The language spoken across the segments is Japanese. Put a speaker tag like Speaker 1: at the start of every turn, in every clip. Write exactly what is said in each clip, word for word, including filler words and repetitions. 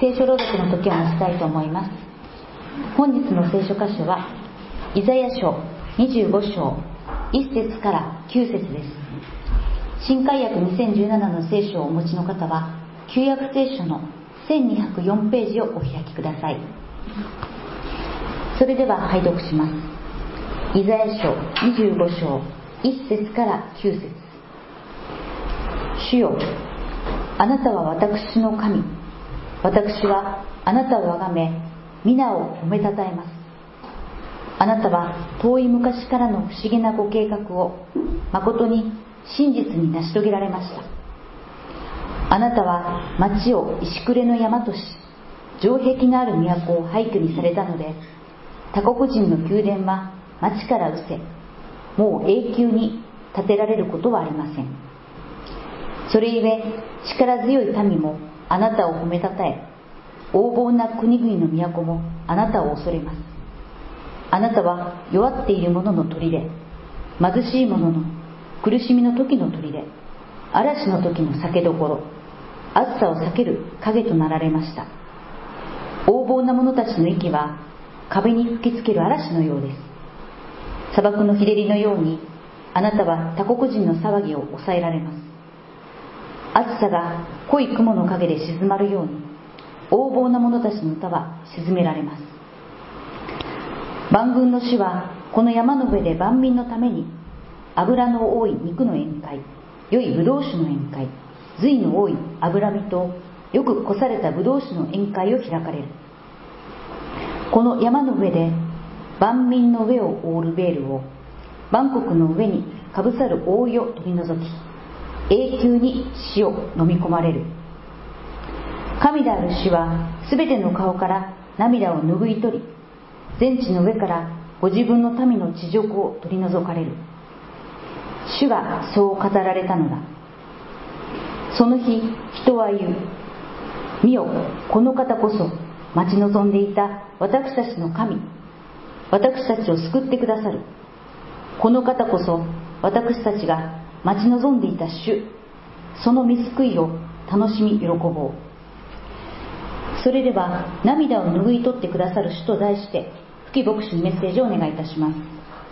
Speaker 1: 聖書朗読の時を持ちたいと思います。本日の聖書箇所はイザヤ書にじゅうご章いっ節からきゅう節です。新海訳にせんじゅうななの聖書をお持ちの方は旧約聖書のせんにひゃくよんページをお開きください。それでは拝読します。イザヤ書にじゅうご章いっ節からきゅう節。主よ、あなたは私の神、私はあなたをあがめ皆を褒めたたえます。あなたは遠い昔からの不思議なご計画を誠に真実に成し遂げられました。あなたは町を石暮れの山とし、城壁のある都を廃墟にされたので、他国人の宮殿は町から失せ、もう永久に建てられることはありません。それゆえ力強い民もあなたを褒めたたえ、横暴な国々の都もあなたを恐れます。あなたは弱っている者の砦、貧しい者の苦しみの時の砦、嵐の時の酒どころ、暑さを避ける影となられました。横暴な者たちの息は壁に吹きつける嵐のようです。砂漠の日照りのようにあなたは他国人の騒ぎを抑えられます。暑さが濃い雲の陰で静まるように、横暴な者たちの歌は沈められます。万軍の主はこの山の上で万民のために脂の多い肉の宴会、良いブドウ酒の宴会、髄の多い脂身とよくこされたブドウ酒の宴会を開かれる。この山の上で万民の上を覆うベールを万国の上にかぶさる覆いを取り除き、永久に死を飲み込まれる。神である主はすべての顔から涙を拭い取り、全地の上からご自分の民の恥辱を取り除かれる。主がそう語られたのだ。その日、人は言う。見よ、この方こそ待ち望んでいた私たちの神、私たちを救ってくださる。この方こそ私たちが待ち望んでいた主、その御救いを楽しみ喜ぼう。それでは涙を拭い取ってくださる主と題して、吹牧師にメッセージをお願いいたします。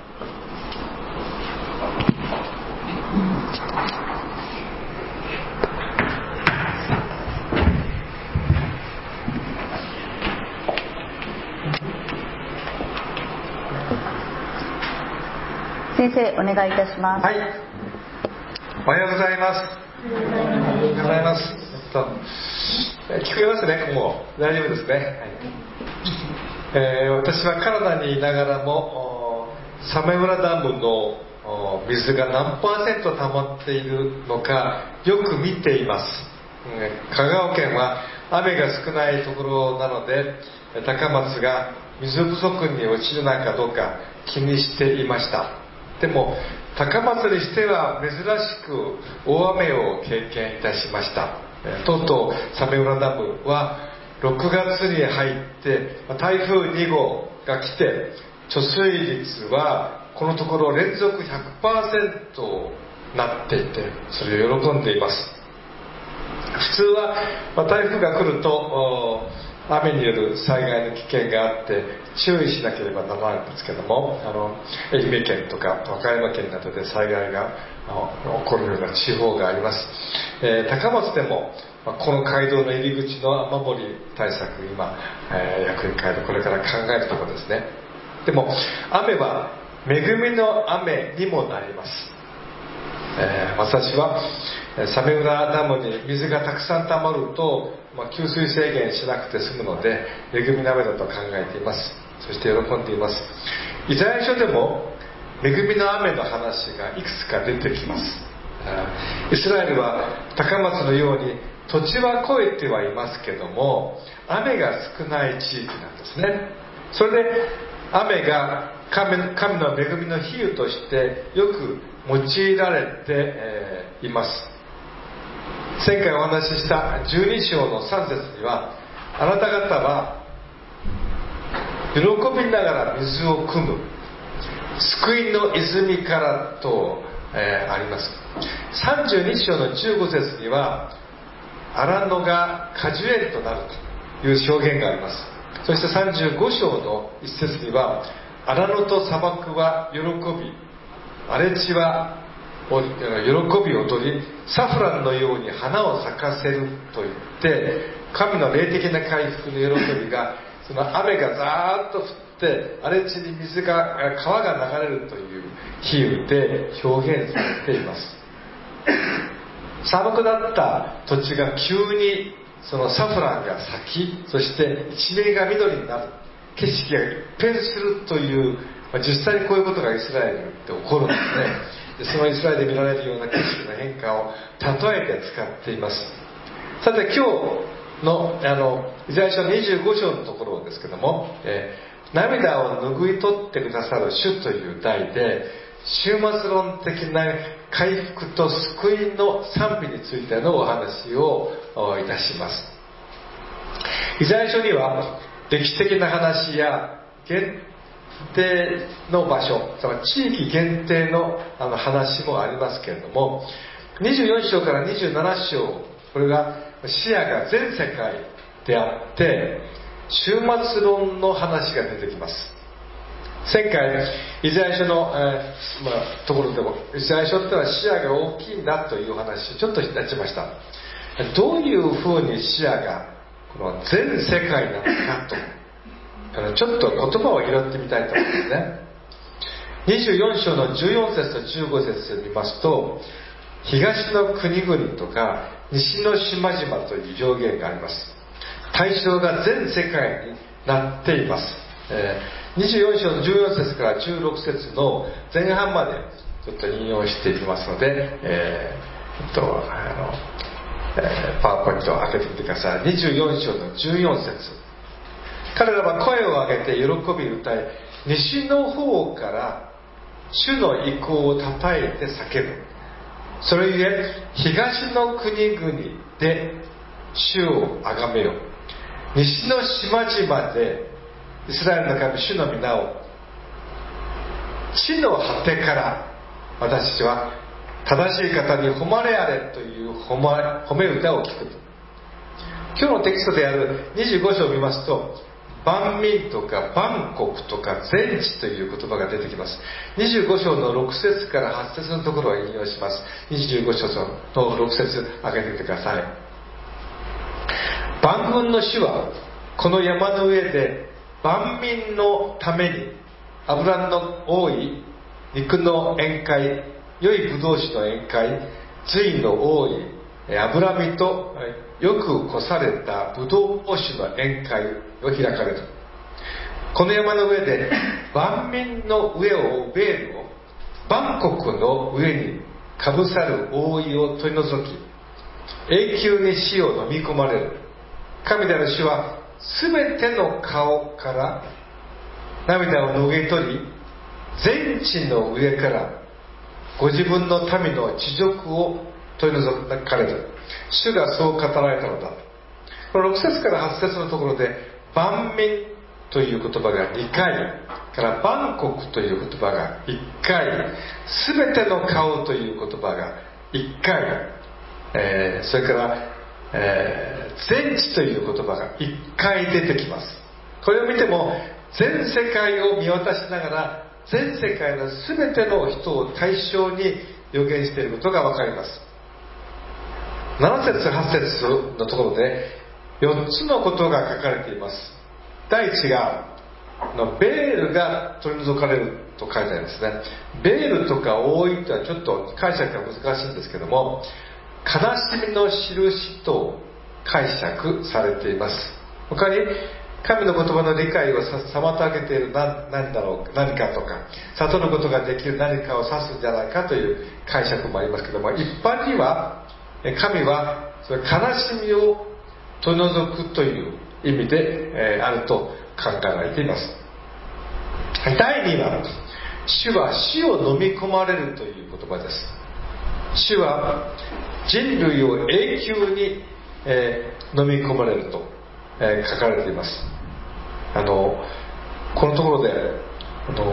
Speaker 1: 先生、お願いいたします。
Speaker 2: はい。おはようございます。おはようございます。と聞こえますね、もう大丈夫ですね。はい、えー、私はカナダにいながらも早明浦ダムの水が何パーセント溜まっているのかよく見ています。香川県は雨が少ないところなので、高松が水不足に陥らないかどうか気にしていました。でも高松にしては珍しく大雨を経験いたしました。とうとう早明浦ダムはろくがつに入って台風に号が来て、貯水率はこのところ連続 ひゃくパーセント になっていて、それを喜んでいます。普通は台風が来ると雨による災害の危険があって注意しなければならないんですけども、あの愛媛県とか和歌山県などで災害が起こるような地方があります。えー、高松でもこの街道の入り口の雨漏り対策、今、えー、役員会でこれから考えるところですね。でも雨は恵みの雨にもなります。えー、私は早明浦ダムに水がたくさん溜まると、まあ、給水制限しなくて済むので恵みの雨だと考えています。そして喜んでいます。イザヤ書でも恵みの雨の話がいくつか出てきます。イスラエルは高松のように土地は肥えてはいますけども雨が少ない地域なんですね。それで雨が 神, 神の恵みの比喩としてよく用いられて、えー、います。前回お話ししたじゅうに章のさん節には、あなた方は喜びながら水を汲む救いの泉からと、えー、あります。さんじゅうに章のじゅうご節には荒野が果樹園となると、 いう表現があります。そしてさんじゅうご章の一節には、荒野と砂漠は喜び、荒れ地は喜びを取り、サフランのように花を咲かせると言って、神の霊的な回復の喜びが、その雨がザーッと降って荒れ地に水が川が流れるという比喩で表現されています。砂漠だった土地が急にそのサフランが咲き、そして一面が緑になる、景色が一変するという、まあ、実際にこういうことがイスラエルで起こるんですね。でそのイスラエルで見られるような景色の変化を例えて使っています。さて今日のあのイザヤ書にじゅうご章のところですけども、えー、涙を拭い取ってくださる主という題で、終末論的な回復と救いの賛美についてのお話をいたします。イザヤ書には歴史的な話や限定の場所、つまり地域限定のあの話もありますけれども、にじゅうよん章からにじゅうなな章、これが視野が全世界であって終末論の話が出てきます。前回イザヤ書の、えーまあ、ところでもイザヤ書ってのは視野が大きいんだというお話ちょっといたしました。どういうふうに視野がこの全世界なのかと、ちょっと言葉を拾ってみたいと思いますね。にじゅうよん章のじゅうよん節とじゅうご節を見ますと、東の国々とか西の島々という表現があります。対象が全世界になっています。えー、にじゅうよん章のじゅうよん節からじゅうろく節の前半までちょっと引用していきますので、えー、っとあの、えー、パワーポイントを開けてみてください。にじゅうよん章のじゅうよん節、彼らは声を上げて喜び歌い、西の方から主の意向をたたえて叫ぶ。それゆえ東の国々で主をあがめよ。西の島々でイスラエルの神主の皆を、地の果てから私たちは正しい方に誉れあれという褒め歌を聞くと。今日のテキストであるにじゅうご章を見ますと、万民とか万国とか全地という言葉が出てきます。にじゅうご章のろく節からはち節のところを引用します。にじゅうご章のろく節開けてみてください。万軍の主はこの山の上で万民のために脂の多い肉の宴会、良いブドウ酒の宴会、髄の多い脂身とよくこされたブドウ酒の宴会を開かれる。この山の上で万民の上を覆うベールを万国の上にかぶさる覆いを取り除き、永久に死を飲み込まれる。神である主はすべての顔から涙を拭い取り、全地の上からご自分の民の恥辱を取り除かれる。主がそう語られたのだ。このろく節からはち節のところで万民という言葉がにかいから万国という言葉がいっかい、すべての顔という言葉がいっかい、えー、それから、えー、全地という言葉がいっかい出てきます。これを見ても全世界を見渡しながら全世界のすべての人を対象に予言していることが分かります。なな節はち節のところでよっつのことが書かれています。第一がのベールが取り除かれると書いてあるんですね。ベールとか覆いとはちょっと解釈が難しいんですけども、悲しみの印と解釈されています。他に神の言葉の理解を妨げている 何, 何だろう何かとか、悟ることができる何かを指すんじゃないかという解釈もありますけども、一般には神はその悲しみを取り除くという意味で、えー、あると考えられています。だいには主は死を飲み込まれるという言葉です。主は人類を永久に、えー、飲み込まれると、えー、書かれています。あのこのところであの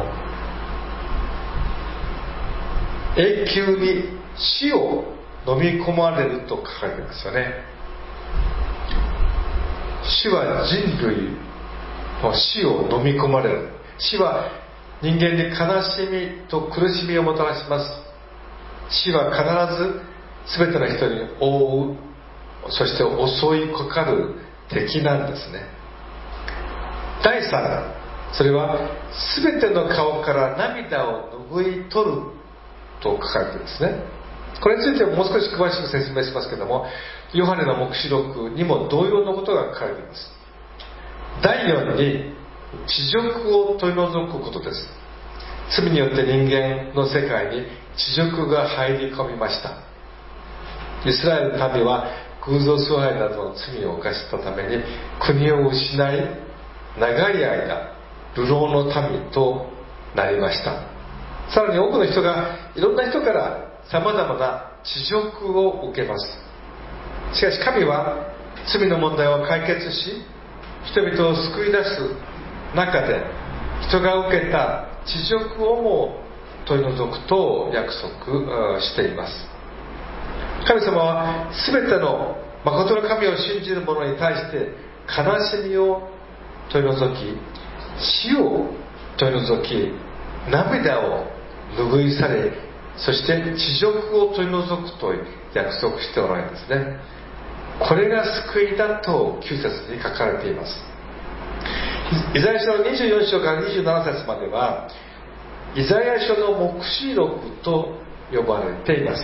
Speaker 2: 永久に死を飲み込まれると書かれていますよね。 主は人類の死を飲み込まれる。死は人間に悲しみと苦しみをもたらします。死は必ず全ての人に覆う、そして襲いかかる敵なんですね。だいさんだん、それは全ての顔から涙を拭い取ると書かれているんですね。これについてもう少し詳しく説明しますけれども、ヨハネの黙示録にも同様のことが書かれています。だいよんに恥辱を取り除くことです。罪によって人間の世界に恥辱が入り込みました。イスラエルの民は偶像崇拝などの罪を犯したために国を失い、長い間流浪の民となりました。さらに多くの人がいろんな人からさまざまな恥辱を受けます。しかし神は罪の問題を解決し、人々を救い出す中で人が受けた恥辱をも取り除くと約束しています。神様は全ての誠の神を信じる者に対して悲しみを取り除き、死を取り除き、涙を拭い去れ、そして恥辱を取り除くと約束しておられるんですね。これが救いだときゅう節に書かれています。イザヤ書のにじゅうよん章からにじゅうなな節まではイザヤ書の黙示録と呼ばれています。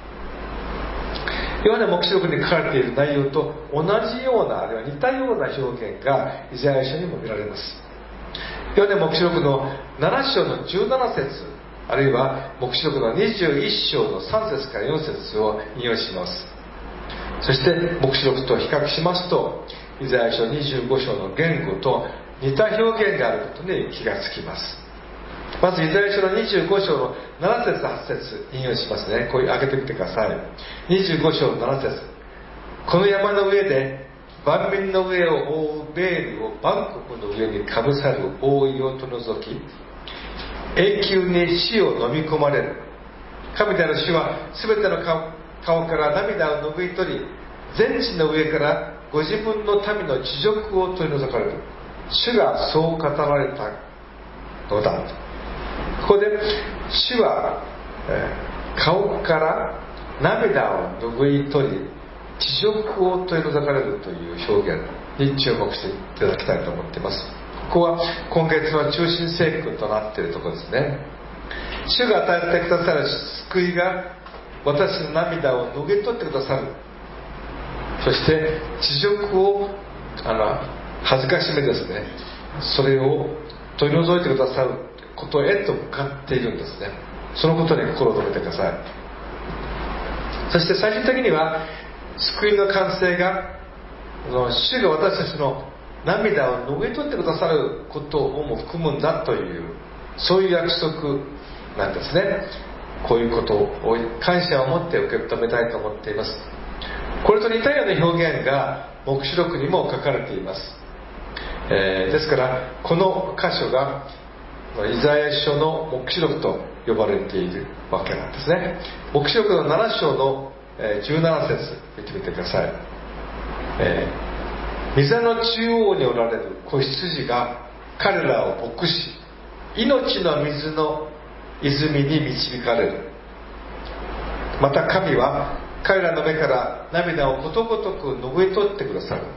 Speaker 2: ヨハネ黙示録に書かれている内容と同じような、あるいは似たような表現がイザヤ書にも見られます。ヨハネ黙示録のなな章のじゅうなな節、あるいは黙示録のにじゅういち章のさん節からよん節を引用します。そして黙示録と比較しますと、イザヤ書にじゅうご章の言語と似た表現があることに気がつきます。まずイザヤ書のにじゅうご章のなな節はち節引用しますね。こう開けてみてください。にじゅうご章のなな節、この山の上で万民の上を覆うベールを万国の上にかぶさる覆いを取り除き、永久に死を飲み込まれる。神である主は全ての顔顔から涙を拭い取り、全地の上からご自分の民の恥辱を取り除かれる。主がそう語られたのだ。ここで主は、えー、顔から涙を拭い取り、恥辱を取り除かれるという表現に注目していただきたいと思っています。ここは今月の中心聖句となっているところですね。主が与えてくださる救いが私の涙を拭い取ってくださる。そして恥辱をあの恥ずかしめですね、それを取り除いてくださることへと向かっているんですね。そのことに心を留めてください。そして最終的には救いの完成が主が私たちの涙を拭い取ってくださることをも含むんだという、そういう約束なんですね。こういうことを感謝を持って受け止めたいと思っています。これと似たような表現が黙示録にも書かれています。えー、ですからこの箇所がイザヤ書の黙示録と呼ばれているわけなんですね。黙示録のなな章のじゅうなな節見てみてください。えー、御座の中央におられる子羊が彼らを牧し、命の水の泉に導かれる。また神は彼らの目から涙をことごとく拭い取ってくださる。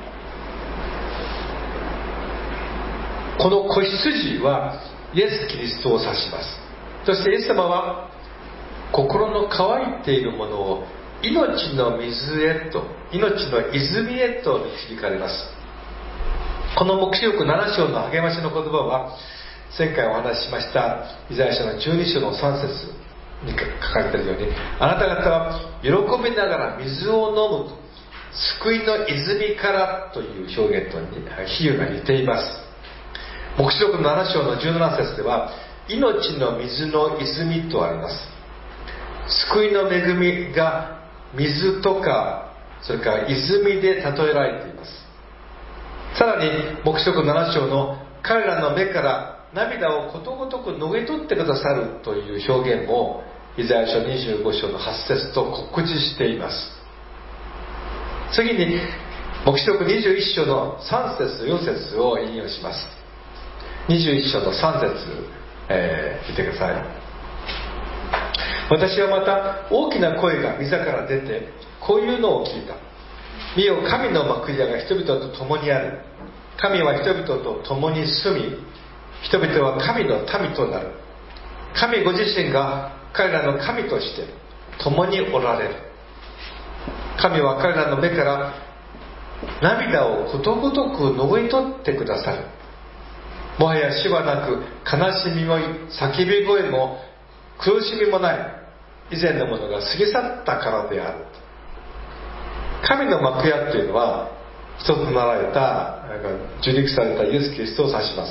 Speaker 2: この子羊はイエス・キリストを指します。そしてイエス様は心の乾いているものを命の水へと、命の泉へと導かれます。この黙示録なな章の励ましの言葉は、前回お話ししましたイザヤ書のじゅうに章のさん節に書かれているように、あなた方は喜びながら水を飲むと、救いの泉からという表現と比喩が似ています。黙示録のなな章のじゅうなな節では命の水の泉とあります。救いの恵みが水とかそれから泉で例えられています。さらに黙示録なな章の彼らの目から涙をことごとく拭い取ってくださるという表現もイザヤ書にじゅうご章のはち節と酷似しています。次に黙示録にじゅういっ章のさん節とよん節を引用します。にじゅういっ章のさん節、えー、見てください。私はまた大きな声が御座から出てこういうのを聞いた。見よ、神の幕屋が人々と共にある。神は人々と共に住み、人々は神の民となる。神ご自身が彼らの神として共におられる。神は彼らの目から涙をことごとく拭い取ってくださる。もはや死はなく、悲しみも叫び声も苦しみもない。以前のものが過ぎ去ったからである。神の幕屋というのは、一つとなられた受肉されたイエス・キリストを指します。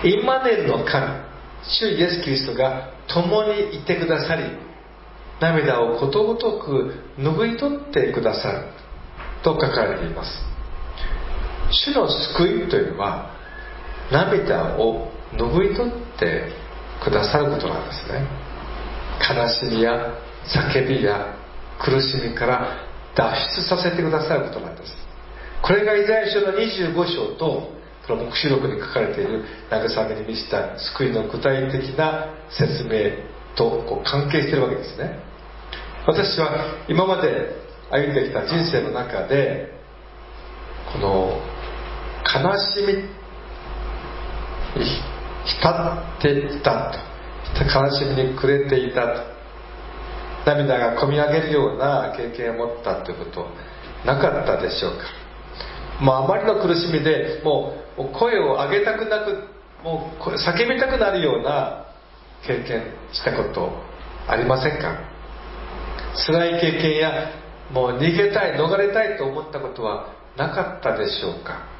Speaker 2: インマネルの神、主イエス・キリストが共にいてくださり、涙をことごとく拭い取ってくださると書かれています。主の救いというのは、涙を拭い取ってくださることなんですね。悲しみや叫びや苦しみから脱出させてくださることなんです。これがイザヤ書のにじゅうご章とこの黙示録に書かれている慰めに満ちた救いの具体的な説明とこう関係しているわけですね。私は今まで歩んできた人生の中で、この悲しみに浸っていたと、悲しみに暮れていたと、涙がこみ上げるような経験を持ったということなかったでしょうか。もうあまりの苦しみでもう声を上げたくなく、もう叫びたくなるような経験したことありませんか。辛い経験やもう逃げたい、逃れたいと思ったことはなかったでしょうか。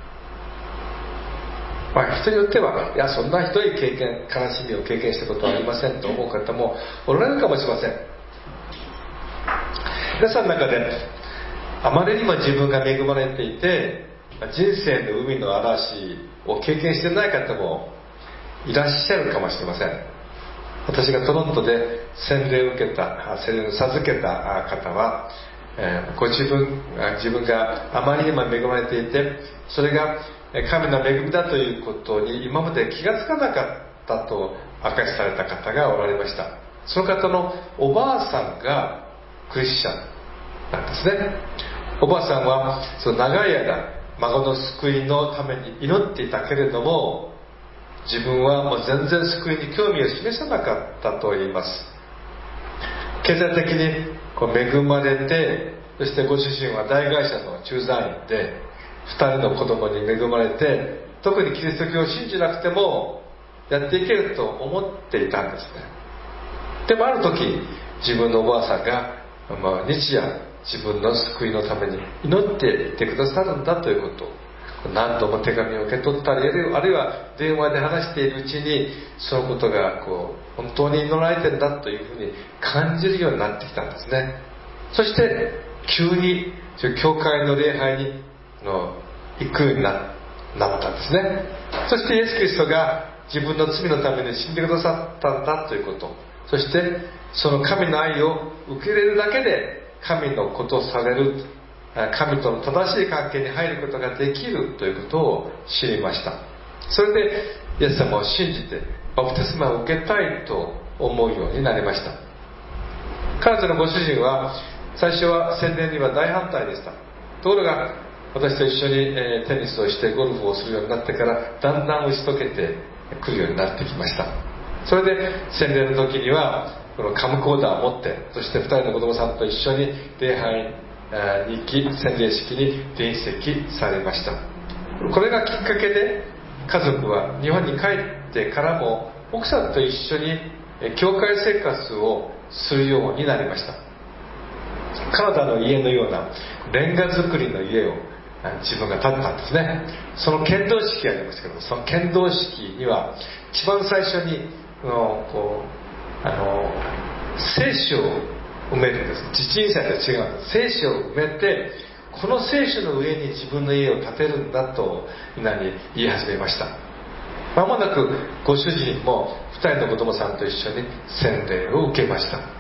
Speaker 2: まあ、人によっては、いやそんなひどい経験、悲しみを経験したことはありませんと思う方もおられるかもしれません。皆さんの中であまりにも自分が恵まれていて、人生の海の嵐を経験してない方もいらっしゃるかもしれません。私がトロントで洗礼を受けた、洗礼を授けた方は、えー、ご自分自分があまりにも恵まれていて、それが神の恵みだということに今まで気がつかなかったと明かしされた方がおられました。その方のおばあさんがクリスチャンなんですね。おばあさんはその長い間孫の救いのために祈っていたけれども、自分はもう全然救いに興味を示さなかったと言います。経済的にこう恵まれて、そしてご主人は大会社の駐在員でふたりの子供に恵まれて、特にキリスト教を信じなくてもやっていけると思っていたんですね。でもある時、自分のおばあさんが、まあ、日夜自分の救いのために祈っていてくださるんだということを、何度も手紙を受け取ったり、あるいは電話で話しているうちにそのことがこう本当に祈られてるんだというふうに感じるようになってきたんですね。そして急に教会の礼拝にの行くように な, なったんですね。そしてイエス・キリストが自分の罪のために死んでくださったんだということ、そしてその神の愛を受け入れるだけで神のことをされる、神との正しい関係に入ることができるということを知りました。それでイエス様を信じてバプテスマを受けたいと思うようになりました。彼女のご主人は最初は洗礼には大反対でした。ところが私と一緒に、えー、テニスをしてゴルフをするようになってから、だんだん打ち解けてくるようになってきました。それで洗礼の時にはこのカムコーダーを持って、そしてふたりの子供さんと一緒に礼拝に行き、洗礼式に臨席されました。これがきっかけで家族は日本に帰ってからも奥さんと一緒に教会生活をするようになりました。カナダの家のようなレンガ造りの家を自分が建てたんですね。その献堂式がありますけど、その献堂式には一番最初にこうあの聖書を埋めるんです。地鎮祭と違うんです。聖書を埋めて、この聖書の上に自分の家を建てるんだとみんなに言い始めました。まもなくご主人もふたりの子供さんと一緒に洗礼を受けました。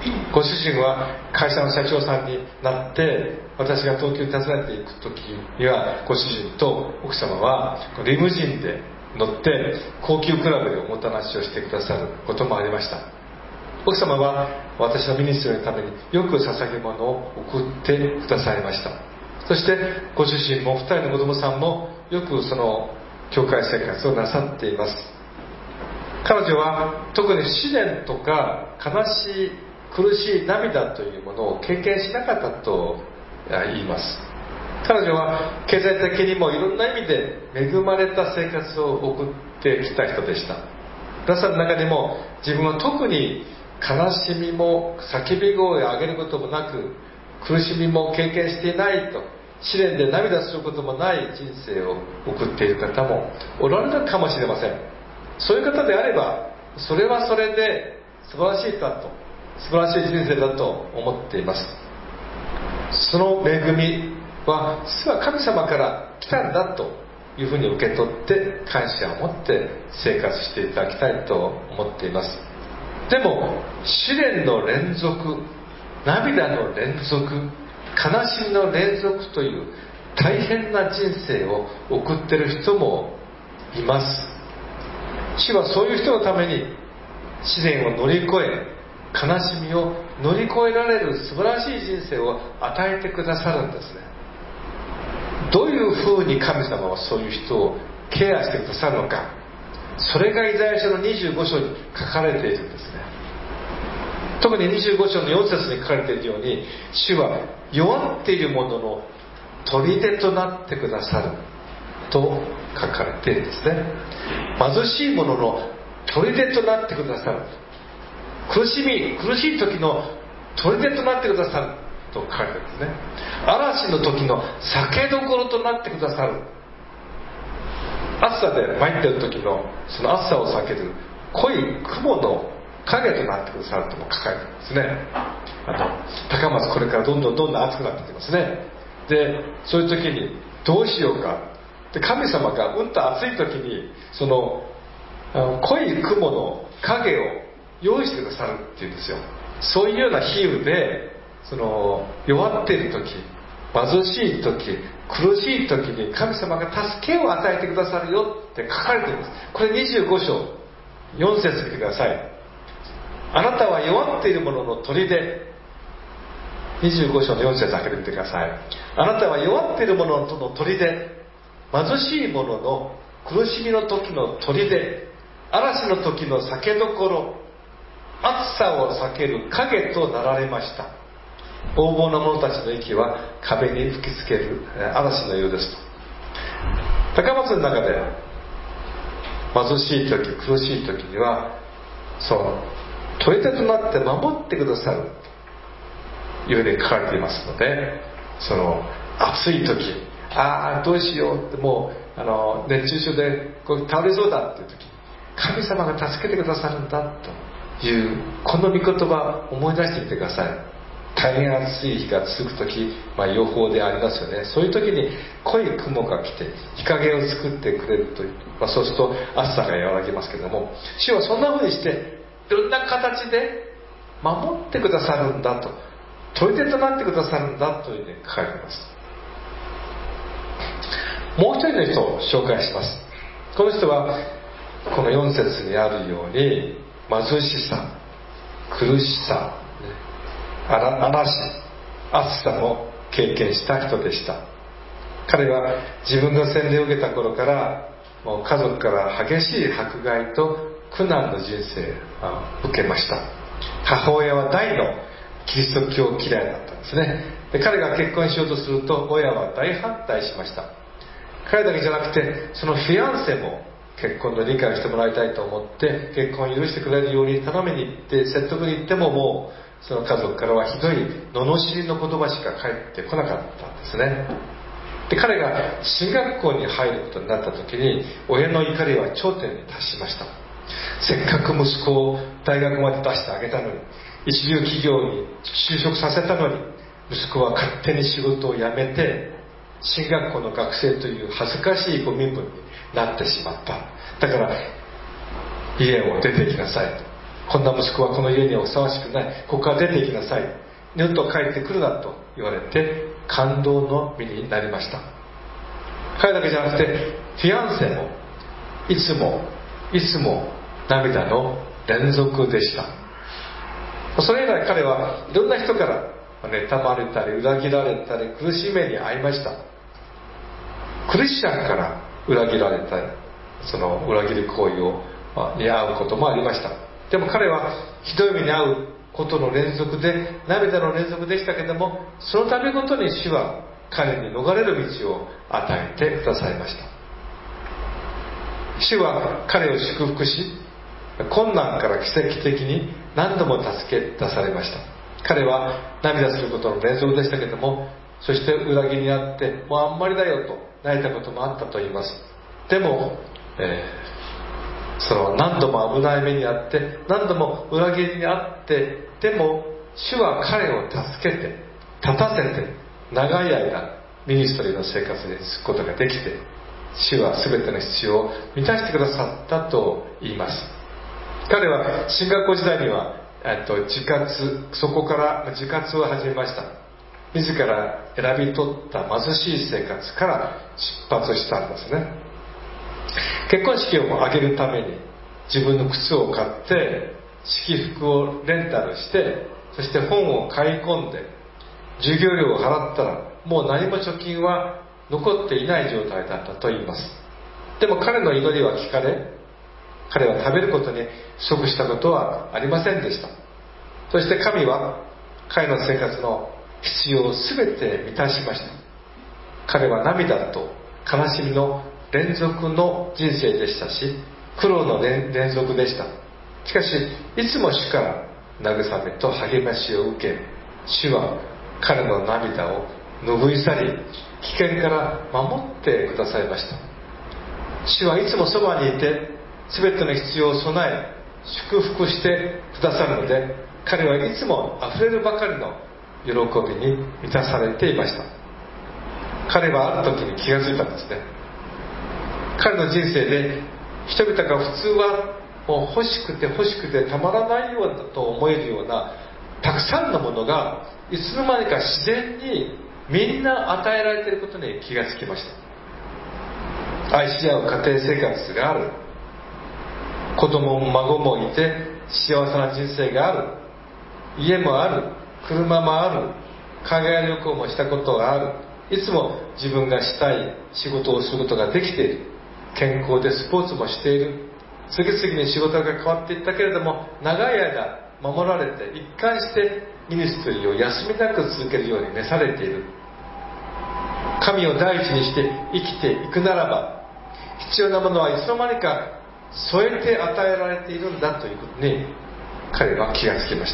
Speaker 2: ご主人は会社の社長さんになって、私が東京に訪ねていく時にはご主人と奥様はリムジンで乗って高級クラブでおもてなしをしてくださることもありました。奥様は私のミニストリーのためによく捧げ物を送ってくださいました。そしてご主人もふたりの子供さんもよくその教会生活をなさっています。彼女は特に試練とか悲しい苦しい涙というものを経験しなかったと言います。彼女は経済的にもいろんな意味で恵まれた生活を送ってきた人でした。皆さんの中にも自分は特に悲しみも叫び声を上げることもなく、苦しみも経験していないと、試練で涙することもない人生を送っている方もおられるかもしれません。そういう方であればそれはそれで素晴らしいだと素晴らしい人生だと思っています。その恵みは実は神様から来たんだというふうに受け取って感謝を持って生活していただきたいと思っています。でも試練の連続、涙の連続、悲しみの連続という大変な人生を送っている人もいます。主はそういう人のために試練を乗り越え、悲しみを乗り越えられる素晴らしい人生を与えてくださるんですね。どういうふうに神様はそういう人をケアしてくださるのか、それがイザヤ書のにじゅうご章に書かれているんですね。特ににじゅうご章のよん節に書かれているように、主は弱っている者の砦となってくださると書かれているんですね。貧しい者の砦となってくださる、苦しみ苦しい時の砦となってくださると書かれているんですね。嵐の時の酒どころとなってくださる、暑さで参っている時のその暑さを避ける濃い雲の影となってくださるとも書かれているんですね。あの高松これからどんどんどんどん暑くなってきますね。でそういう時にどうしようかで、神様がうんと暑い時にそのあの濃い雲の影を用意してくださるっていうんですよ。そういうような比喩で、その弱っている時、貧しい時、苦しい時に神様が助けを与えてくださるよって書かれているんです。これにじゅうご章よん節見てください。あなたは弱っている者の砦、にじゅうご章のよん節開けてみてください。あなたは弱っている者の砦、貧しい者の苦しみの時の砦、嵐の時の酒どころ、暑さを避ける影となられました。横暴な者たちの息は壁に吹きつける嵐のようですと。高松の中で貧しい時、苦しい時にはその砦となって守ってくださるというふうに書かれていますので、その暑い時、ああどうしようって、もうあの熱中症でこう倒れそうだっていう時、神様が助けてくださるんだというこの御言葉を思い出してみてください。大変暑い日が続く時、まあ、予報でありますよね。そういう時に濃い雲が来て日陰を作ってくれるという、まあ、そうすると暑さが和らぎますけれども、主はそんな風にしていろんな形で守ってくださるんだと、砦となってくださるんだというふうに書かれています。もう一人の人を紹介します。この人はこのよん節にあるように貧しさ、苦しさ、嵐、暑さも経験した人でした。彼は自分が洗礼を受けた頃からもう家族から激しい迫害と苦難の人生を受けました。母親は大のキリスト教嫌いだったんですね。で彼が結婚しようとすると親は大反対しました。彼だけじゃなくてそのフィアンセも結婚の理解をしてもらいたいと思って結婚を許してくれるように頼みに行って説得に行っても、もうその家族からはひどい罵りの言葉しか返ってこなかったんですね。で彼が進学校に入ることになった時に親の怒りは頂点に達しました。せっかく息子を大学まで出してあげたのに、一流企業に就職させたのに、息子は勝手に仕事を辞めて進学校の学生という恥ずかしいご身分になってしまった。だから家を出て行きなさいと、 こんな息子はこの家にはふさわしくない、ここから出て行きなさい、二度と帰ってくるなと言われて感動の身になりました。彼だけじゃなくてフィアンセもいつもいつも涙の連続でした。それ以来彼はいろんな人から妬まれたり裏切られたり苦しい目に遭いました。クリスチャンから裏切られたり、その裏切り行為をに遭うこともありました。でも彼はひどい目に遭うことの連続で、涙の連続でしたけれども、そのためごとに主は彼に逃れる道を与えてくださいました。主は彼を祝福し、困難から奇跡的に何度も助け出されました。彼は涙することの連続でしたけれども、そして裏切りにあってもうあんまりだよと泣いたこともあったと言います。でも、えー、その何度も危ない目にあって何度も裏切りにあって、でも主は彼を助けて立たせて長い間ミニストリーの生活につくことができて、主は全ての必要を満たしてくださったと言います。彼は進学校時代には、えっと、自活そこから自活を始めました。自ら選び取った貧しい生活から出発したんですね。結婚式を挙げるために自分の靴を買って式服をレンタルして、そして本を買い込んで授業料を払ったらもう何も貯金は残っていない状態だったと言います。でも彼の祈りは聞かれ、彼は食べることに不足したことはありませんでした。そして神は彼の生活の必要を全て満たしました。彼は涙と悲しみの連続の人生でしたし、苦労の連続でした。しかしいつも主から慰めと励ましを受け、主は彼の涙を拭い去り、危険から守ってくださいました。主はいつもそばにいて全ての必要を備え祝福してくださるので、彼はいつもあふれるばかりの喜びに満たされていました。彼はある時に気がついたんですね。彼の人生で人々が普通はもう欲しくて欲しくてたまらないようだと思えるようなたくさんのものがいつの間にか自然にみんな与えられていることに気がつきました。愛し合う家庭生活がある、子供も孫もいて幸せな人生がある、家もある、車もある、海外旅行もしたことがある、いつも自分がしたい仕事をすることができている、健康でスポーツもしている、次々に仕事が変わっていったけれども長い間守られて一貫してミニストリーを休みなく続けるように召されている。神を第一にして生きていくならば必要なものはいつの間にか添えて与えられているんだということに彼は気がつきました。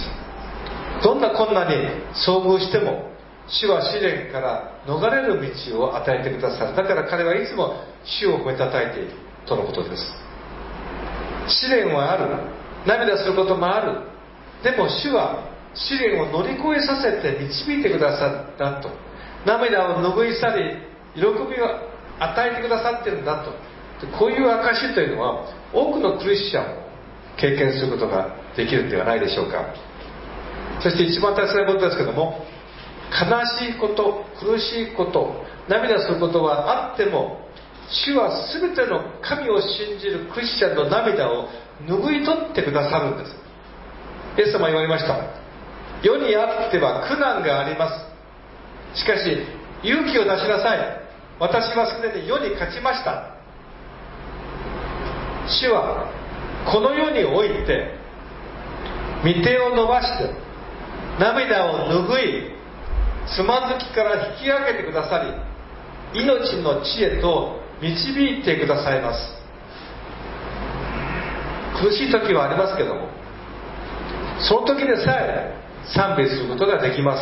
Speaker 2: どんな困難に遭遇しても主は試練から逃れる道を与えてくださる。だから彼はいつも主を褒めたたえているとのことです。試練はある、涙することもある、でも主は試練を乗り越えさせて導いてくださったと、涙を拭い去り喜びを与えてくださっているんだと、こういう証というのは多くのクリスチャンを経験することができるのではないでしょうか。そして一番大切なことですけども、悲しいこと、苦しいこと、涙することはあっても主は全ての神を信じるクリスチャンの涙を拭い取ってくださるんです。イエス様は言われました。世にあっては苦難があります。しかし勇気を出しなさい。私はすでに世に勝ちました。主はこの世において御手を伸ばして涙を拭い、つまずきから引き上げてくださり、命の知恵と導いてくださいます。苦しい時はありますけども、その時でさえ賛美することができます。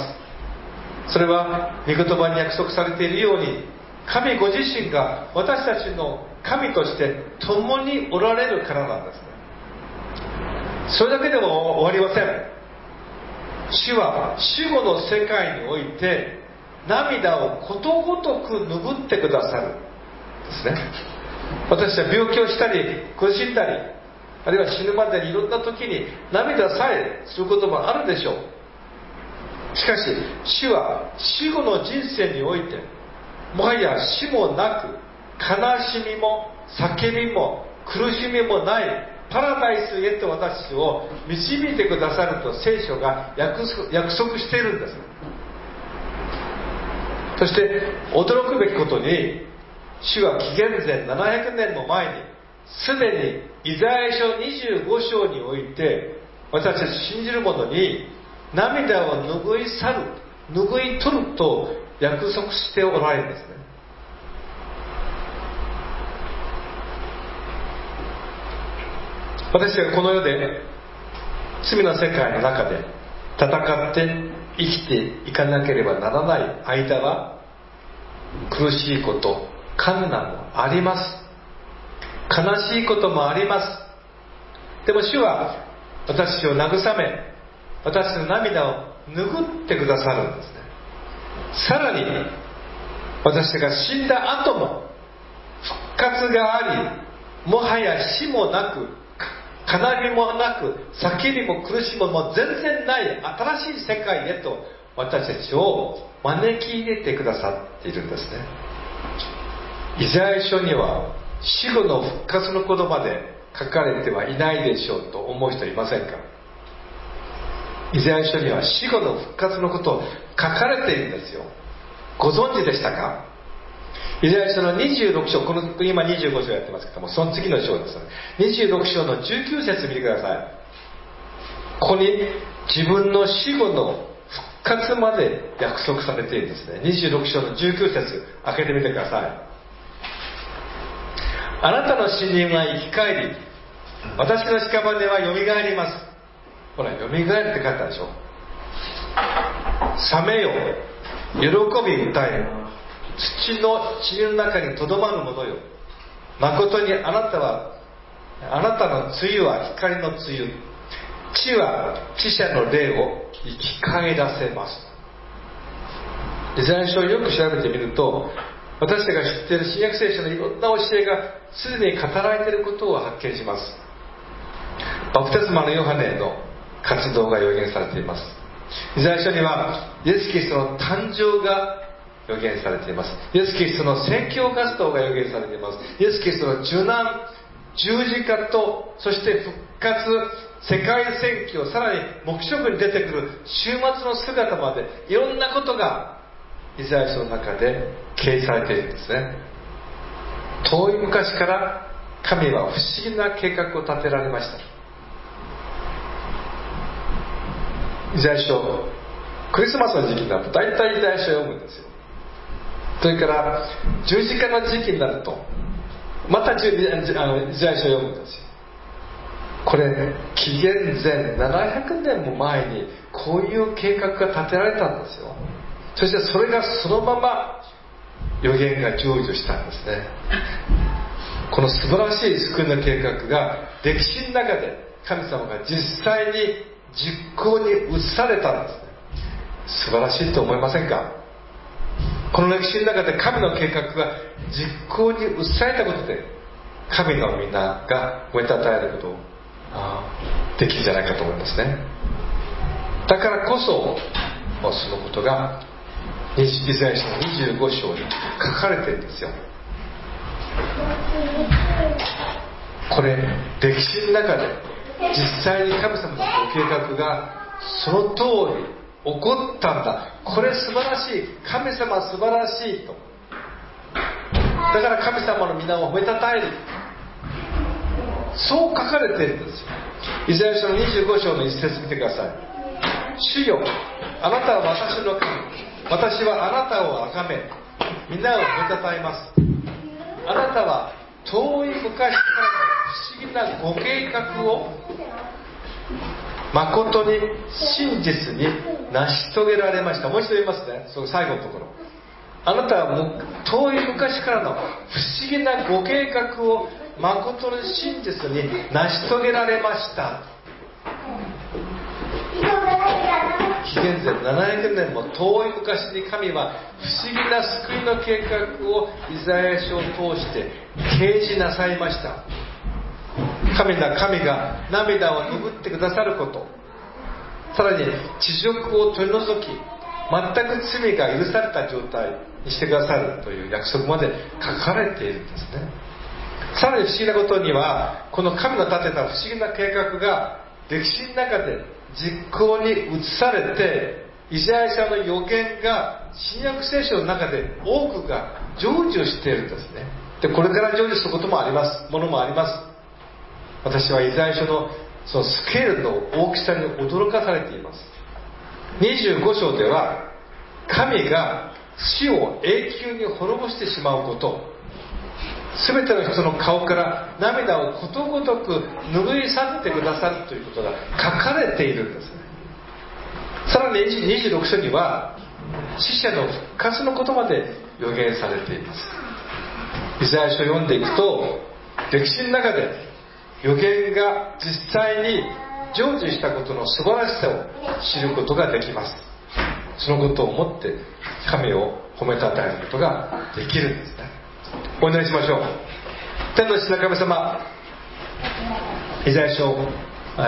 Speaker 2: それは御言葉に約束されているように、神ご自身が私たちの神として共におられるからなんですね。それだけでも終わりません。主は守護の世界において涙をことごとく拭ってくださるですね。私は病気をしたり苦しんだりあるいは死ぬまでにいろんな時に涙さえすることもあるでしょう。しかし主は死後の人生においてもはや死もなく悲しみも叫びも苦しみもないパラダイスへと私を導いてくださると聖書が約束しているんです。そして驚くべきことに、主は紀元前ななひゃくねんも前にすでにイザヤ書にじゅうご章において私たち信じる者に涙を拭い去る、拭い取ると約束しておられるんですね。私がこの世で罪の世界の中で戦って生きていかなければならない間は苦しいこと、困難もあります。悲しいこともあります。でも主は私を慰め、私の涙を拭ってくださるんですね。さらに私が死んだ後も復活があり、もはや死もなく悲しみもなく叫びも苦しみも全然ない新しい世界へと私たちを招き入れてくださっているんですね。イザヤ書には死後の復活の言葉で書かれてはいないでしょうと思う人いませんか？イザヤ書には死後の復活のことを書かれているんですよ。ご存知でしたか？イザヤ書のにじゅうろく章、この今にじゅうご章やってますけども、その次の章です。にじゅうろく章のじゅうきゅう節見てください。ここに自分の死後の復活まで約束されているんですね。にじゅうろく章のじゅうきゅう節開けてみてください。あなたの死人は生き返り、私の屍はよみがえります。ほら、よみがえるって書いたでしょ。覚めよ、喜び歌え、土の塵の中にとどまるものよ。誠にあなたは、あなたの露は光の露、地は死者の霊を生き返らせます。イザヤ書をよく調べてみると、私たちが知っている新約聖書のいろんな教えがすでに語られていることを発見します。バプテスマのヨハネの活動が予言されています。イザヤ書にはイエス・キリストの誕生が予言されています。イエス・キリストの宣教活動が予言されています。イエス・キリストの受難、十字架と、そして復活、世界宣教、さらに黙示録に出てくる終末の姿まで、いろんなことがイザヤ書の中で掲示されているんですね。遠い昔から神は不思議な計画を立てられました。イザヤ書、クリスマスの時期になると大体イザヤ書を読むんですよ。それから十字架の時期になるとまたイザヤ書を読むんですよ。これ紀元前ななひゃくねんも前にこういう計画が立てられたんですよ。そしてそれがそのまま予言が成就したんですね。この素晴らしい救いの計画が歴史の中で神様が実際に実行に移されたんですね。素晴らしいと思いませんか？この歴史の中で神の計画が実行に移されたことで神の皆が褒めたたえることをできるんじゃないかと思いますね。だからこそそのことがイザヤ書のにじゅうご章に書かれているんですよ。これ歴史の中で実際に神様のご計画がその通り起こったんだ、これ素晴らしい、神様素晴らしいと、だから神様の皆を褒めたたえる、そう書かれているんですよ。イザヤ書のにじゅうご章の一節見てください。主よ、あなたは私の神、私はあなたを崇め皆を褒めたたえます。あなたは遠い昔からの不思議なご計画を誠に真実に成し遂げられました。もう一度言いますね、その最後のところ。あなたはも遠い昔からの不思議なご計画を誠に真実に成し遂げられました。紀元前ななひゃくねんも遠い昔に神は不思議な救いの計画をイザヤ書を通して掲示なさいました。 神が神が涙を拭ってくださること、さらに恥辱を取り除き、全く罪が許された状態にしてくださるという約束まで書かれているんですね。さらに不思議なことには、この神の立てた不思議な計画が歴史の中で実行に移されて、イザヤ書の予言が新約聖書の中で多くが成就しているんですね。でこれから成就することもありますものもあります。私はイザヤ書のそのスケールの大きさに驚かされています。にじゅうご章では、神が死を永久に滅ぼしてしまうこと、全ての人の顔から涙をことごとく拭い去ってくださるということが書かれているんですね。さらににじゅうろく章には、死者の復活のことまで予言されています。イザヤ書を読んでいくと、歴史の中で予言が実際に成就したことの素晴らしさを知ることができます。そのことを思って神を褒めたたえることができるんですね。お祈りしましょう。天の父な神様、イザヤ書を、はい、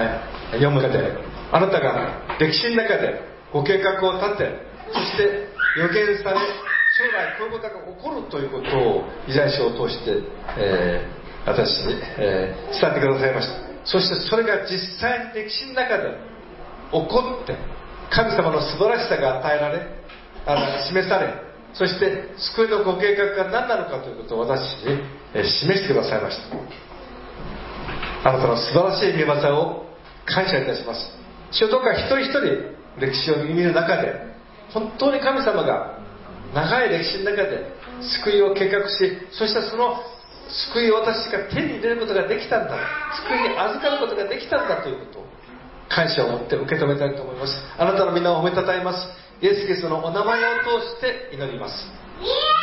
Speaker 2: 読む中で、あなたが歴史の中でご計画を立て、そして予言され、将来こういうことが起こるということをイザヤ書を通して、えー、私に、えー、伝えてくださいました。そしてそれが実際に歴史の中で起こって、神様の素晴らしさが与えられ、あ示され、そして救いのご計画が何なのかということを私に、えー、示してくださいました。あなたの素晴らしい御業を感謝いたします。主よ、どうか一人一人歴史を見る中で、本当に神様が長い歴史の中で救いを計画し、そしてその救いを私が手に入れることができたんだ、救いに預かることができたんだということを感謝を持って受け止めたいと思います。あなたの皆を褒めたたえます。イエス・キリストのお名前を通して祈ります。